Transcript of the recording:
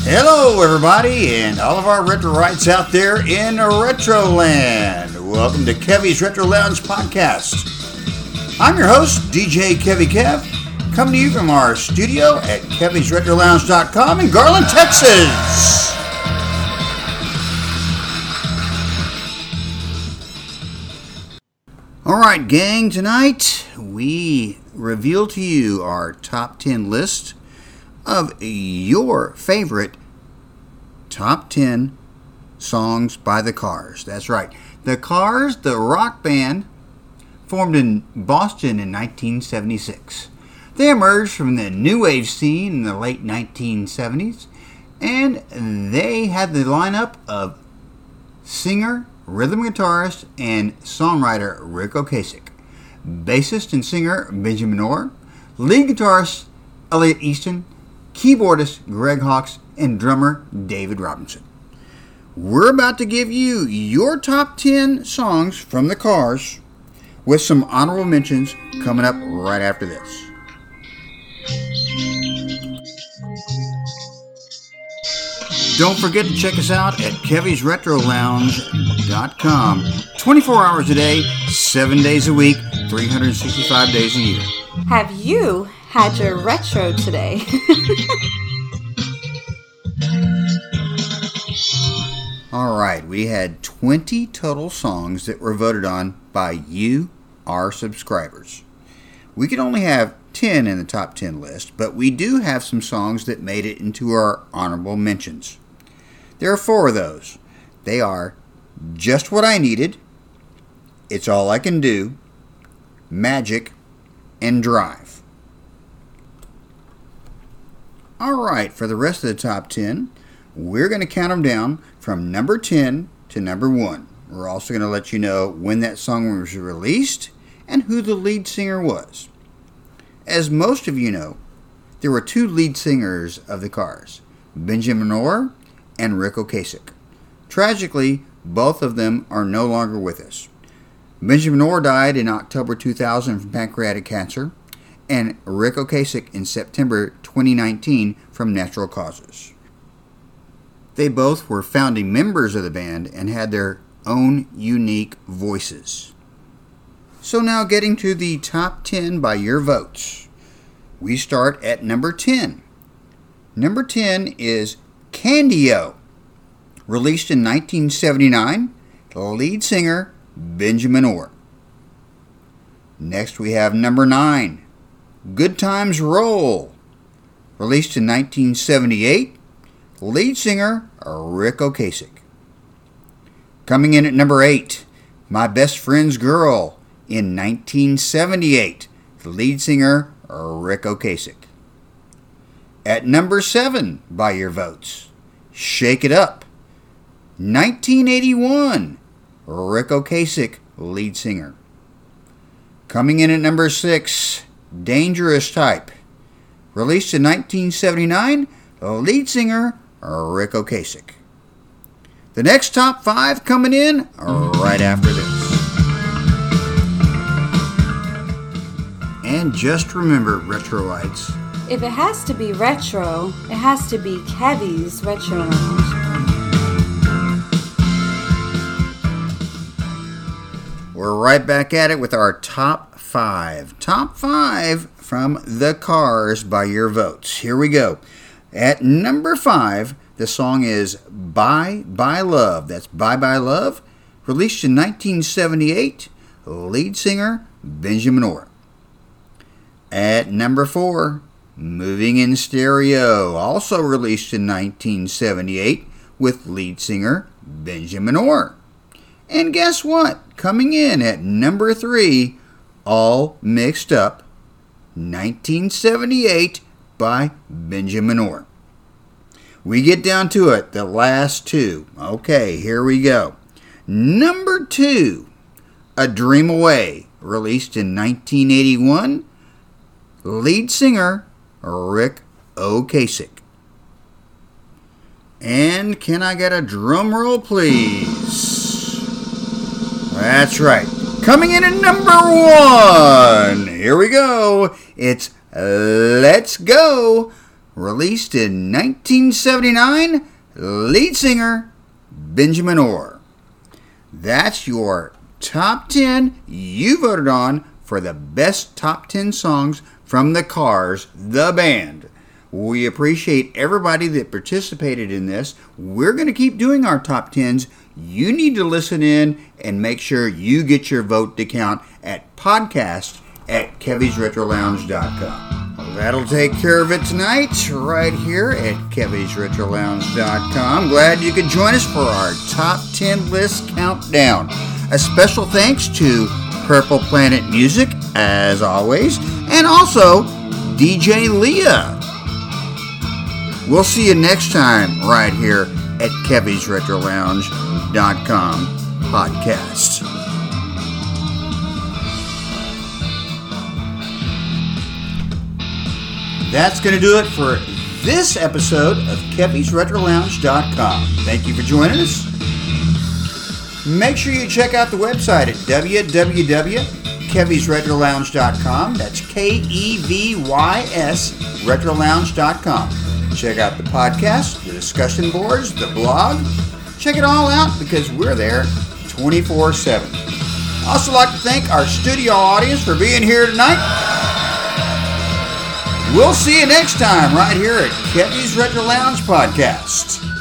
Hello, everybody, and all of our retro-rights out there in Retroland. Welcome to Kevy's Retro Lounge podcast. I'm your host, DJ Kevy Kev, coming to you from our studio at KevysRetroLounge.com in Garland, Texas. All right, gang, tonight we reveal to you our top 10 list of your favorite top 10 songs by the Cars. That's right. The Cars, the rock band, formed in Boston in 1976. They emerged from the new wave scene in the late 1970s, and they had the lineup of singer, rhythm guitarist, and songwriter Ric Ocasek, bassist and singer Benjamin Orr, lead guitarist Elliot Easton, keyboardist Greg Hawkes, and drummer David Robinson. We're about to give you your top 10 songs from the Cars with some honorable mentions coming up right after this. Don't forget to check us out at KevysRetroLounge.com 24 hours a day, 7 days a week, 365 days a year. Have you had your retro today? All right, we had 20 total songs that were voted on by you, our subscribers. We could only have 10 in the top 10 list, but we do have some songs that made it into our honorable mentions. There are 4 of those. They are Just What I Needed, It's All I Can Do, Magic, and Drive. Alright, for the rest of the top 10, we're going to count them down from number 10 to number 1. We're also going to let you know when that song was released and who the lead singer was. As most of you know, there were 2 lead singers of the Cars, Benjamin Orr and Ric Ocasek. Tragically, both of them are no longer with us. Benjamin Orr died in October 2000 from pancreatic cancer, and Ric Ocasek in September 2019 from natural causes. They both were founding members of the band and had their own unique voices. So now getting to the top 10 by your votes. We start at number 10. Number 10 is Candy-O, released in 1979, lead singer Benjamin Orr. Next we have number 9, Good Times Roll, released in 1978, lead singer Ric Ocasek. Coming in at number 8, My Best Friend's Girl, in 1978, lead singer Ric Ocasek. At number 7 by your votes, Shake It Up, 1981, Ric Ocasek, lead singer. Coming in at number 6, Dangerous Type, released in 1979, lead singer Ric Ocasek. The next top 5 coming in right after this. And just remember, Retroites, If it has to be retro, it has to be Kevy's Retro Lounge. We're right back at it with our top 5. Top 5 from the Cars by your votes. Here we go. At number 5, the song is Bye Bye Love. That's Bye Bye Love, released in 1978, lead singer Benjamin Orr. At number 4, Moving in Stereo, also released in 1978 with lead singer Benjamin Orr. And guess what? Coming in at number 3, All Mixed Up, 1978 by Benjamin Orr. We get down to it, the last 2. Okay, here we go. Number 2, A Dream Away, released in 1981, lead singer Ric Ocasek. And can I get a drum roll, please? That's right. Coming in at number 1. Here we go. It's Let's Go released in 1979, lead singer Benjamin Orr. That's your top 10 you voted on for the best top 10 songs from the Cars, the band. We appreciate everybody that participated in this. We're going to keep doing our top 10s. You need to listen in and make sure you get your vote to count at podcast@kevysretrolounge.com. Well, that'll take care of it tonight right here at kevysretrolounge.com. Glad you could join us for our top 10 list countdown. A special thanks to Purple Planet Music, as always, and also DJ Leah. We'll see you next time right here at kevysretrolounge.com podcast. That's going to do it for this episode of kevysretrolounge.com. Thank you for joining us. Make sure you check out the website at www.kevysretrolounge.com. That's KEVYS retrolounge.com. Check out the podcast, the discussion boards, the blog. Check it all out because we're there 24/7. Also like to thank our studio audience for being here tonight. We'll see you next time right here at Kevy's Retro Lounge Podcast.